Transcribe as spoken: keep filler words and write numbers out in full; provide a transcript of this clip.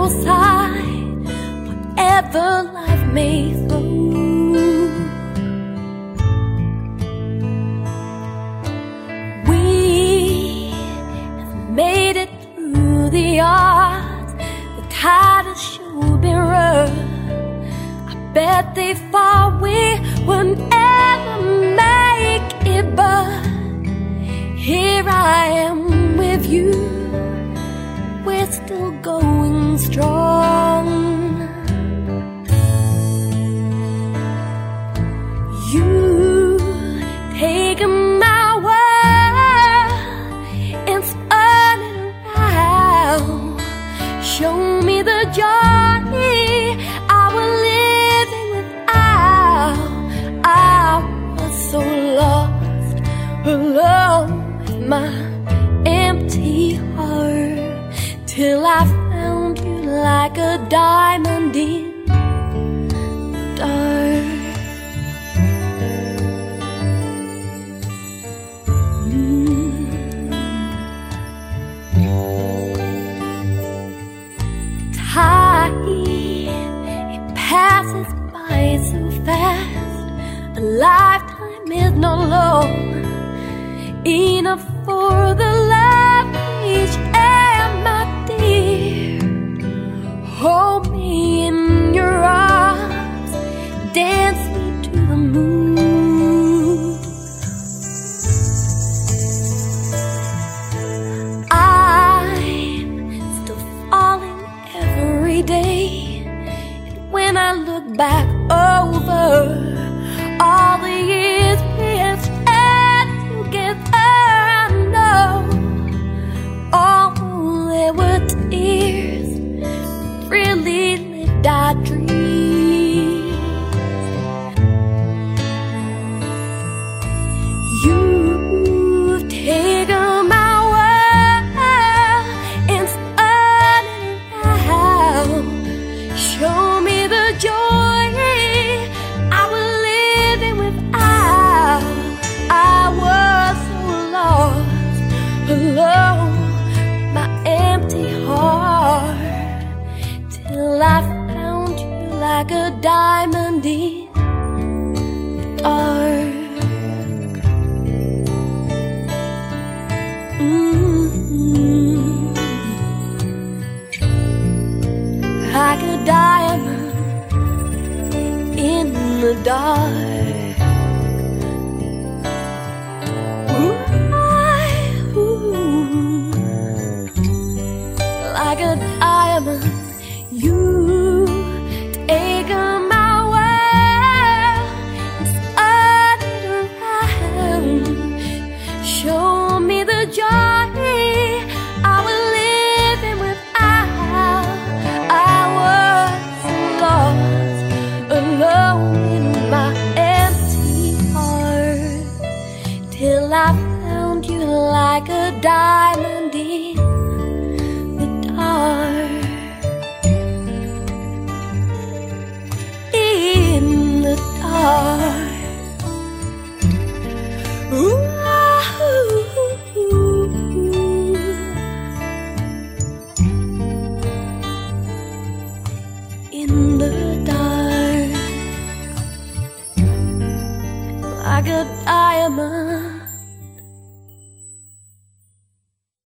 your side, whatever life may throw. We have made it through the odds. The tide has sure been rough. I bet they thought we would never make it, but here I am with you. We're still going strong. You've taken my world and spun it around. Show me the joy I was living without. I was so lost, alone with my empty heart, till I found you like a diamond in the dark. Mm. Time, it passes by so fast. A lifetime is not long enough for the love each and my dear. Hold me in your arms, dance me to the moon. I'm still falling every day, and when I look back over all the years we have spent together, I know although there were tears, really lived our dreams. You've taken my world and spun it around. Show me the joy I was living without. I was so lost, alone, my empty heart, till I found you like a diamond in the dark. Mm-hmm. Like a diamond in the dark. Ooh, ooh. Like a diamond, you taken my world and spun it around. Show me the joy I was living without. I was lost, alone in my empty heart, till I found you like a diamond in the dark. In the dark. Ooh. In the dark, like a diamond.